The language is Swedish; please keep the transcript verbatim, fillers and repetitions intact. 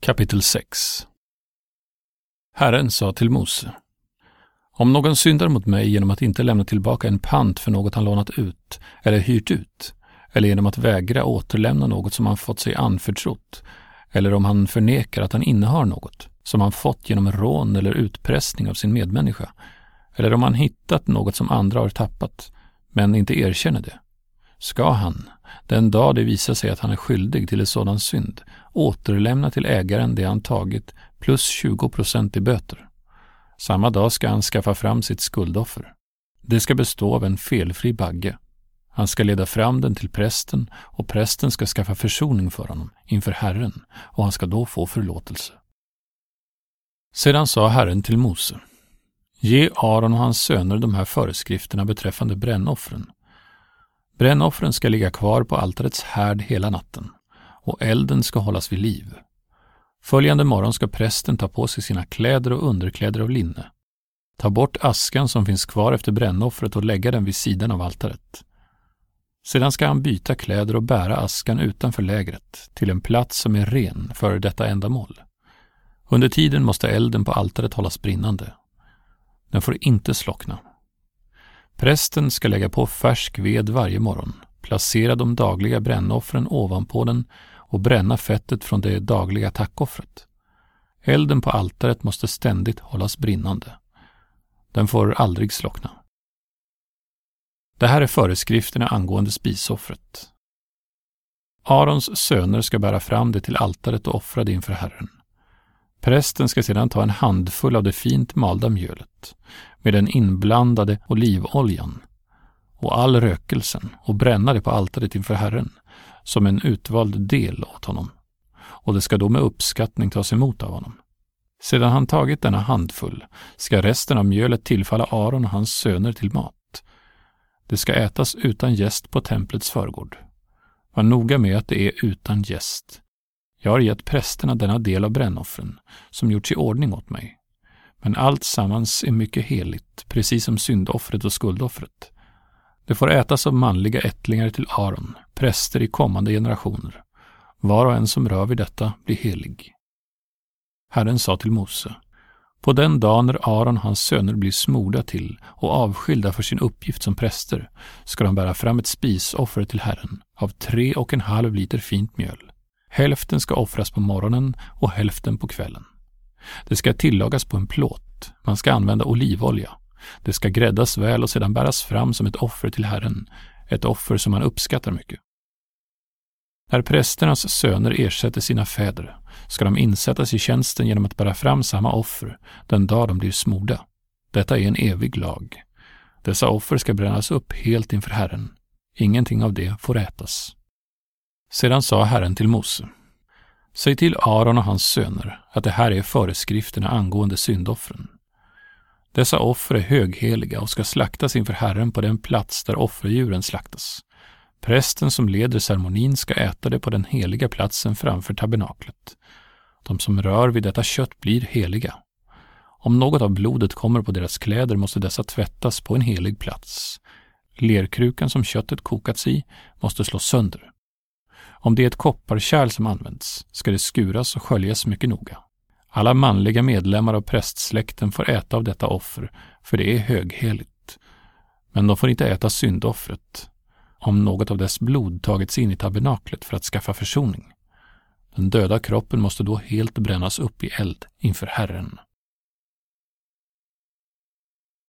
Kapitel sex. Herren sa till Mose: Om någon syndar mot mig genom att inte lämna tillbaka en pant för något han lånat ut eller hyrt ut, eller genom att vägra återlämna något som han fått sig anförtrott, eller om han förnekar att han innehar något som han fått genom rån eller utpressning av sin medmänniska, eller om han hittat något som andra har tappat men inte erkänner det, ska han, den dag det visar sig att han är skyldig till en sådan synd, återlämna till ägaren det han tagit plus tjugo procent i böter. Samma dag ska han skaffa fram sitt skuldoffer. Det ska bestå av en felfri bagge. Han ska leda fram den till prästen, och prästen ska skaffa försoning för honom inför Herren, och han ska då få förlåtelse. Sedan sa Herren till Mose: Ge Aron och hans söner de här föreskrifterna beträffande brännoffren. Brännoffren ska ligga kvar på altarets härd hela natten, och elden ska hållas vid liv. Följande morgon ska prästen ta på sig sina kläder och underkläder av linne. Ta bort askan som finns kvar efter brännoffret och lägga den vid sidan av altaret. Sedan ska han byta kläder och bära askan utanför lägret till en plats som är ren för detta ändamål. Under tiden måste elden på altaret hållas brinnande. Den får inte slockna. Prästen ska lägga på färsk ved varje morgon, placera de dagliga brännoffren ovanpå den och bränna fettet från det dagliga tackoffret. Elden på altaret måste ständigt hållas brinnande. Den får aldrig slockna. Det här är föreskrifterna angående spisoffret. Arons söner ska bära fram det till altaret och offra det inför Herren. Prästen ska sedan ta en handfull av det fint malda mjölet med den inblandade olivoljan och all rökelsen och bränna det på altaret inför Herren som en utvald del åt honom, och det ska då med uppskattning tas emot av honom. Sedan han tagit denna handfull ska resten av mjölet tillfalla Aron och hans söner till mat. Det ska ätas utan jäst på templets förgård. Var noga med att det är utan jäst. Jag har gett prästerna denna del av brännoffren, som gjorts i ordning åt mig. Men allt sammans är mycket heligt, precis som syndoffret och skuldoffret. Det får ätas av manliga ättlingar till Aron, präster i kommande generationer. Var och en som rör vid detta blir helig. Herren sa till Mose: På den dag när Aron och hans söner blir smorda till och avskilda för sin uppgift som präster ska de bära fram ett spisoffer till Herren av tre och en halv liter fint mjöl. Hälften ska offras på morgonen och hälften på kvällen. Det ska tillagas på en plåt. Man ska använda olivolja. Det ska gräddas väl och sedan bäras fram som ett offer till Herren, ett offer som man uppskattar mycket. När prästernas söner ersätter sina fäder ska de insättas i tjänsten genom att bära fram samma offer den dag de blir smorda. Detta är en evig lag. Dessa offer ska brännas upp helt inför Herren. Ingenting av det får ätas. Sedan sa Herren till Mose: Säg till Aron och hans söner att det här är föreskrifterna angående syndoffren. Dessa offer är högheliga och ska slaktas inför Herren på den plats där offerdjuren slaktas. Prästen som leder ceremonin ska äta det på den heliga platsen framför tabernaklet. De som rör vid detta kött blir heliga. Om något av blodet kommer på deras kläder måste dessa tvättas på en helig plats. Lerkrukan som köttet kokats i måste slås sönder. Om det är ett kopparkärl som används ska det skuras och sköljas mycket noga. Alla manliga medlemmar av prästsläkten får äta av detta offer, för det är högheligt. Men de får inte äta syndoffret, om något av dess blod tagits in i tabernaklet för att skaffa försoning. Den döda kroppen måste då helt brännas upp i eld inför Herren.